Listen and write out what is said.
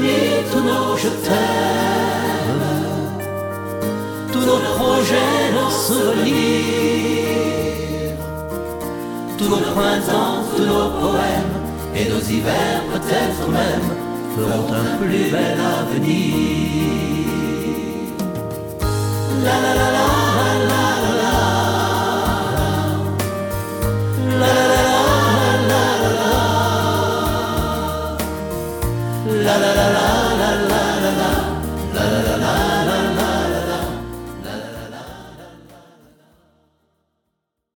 réunir tous nos je t'aime, tous nos projets, nos souvenirs, tous nos printemps, tous nos poèmes, et nos hivers peut-être même feront un plus bel avenir. La la la la.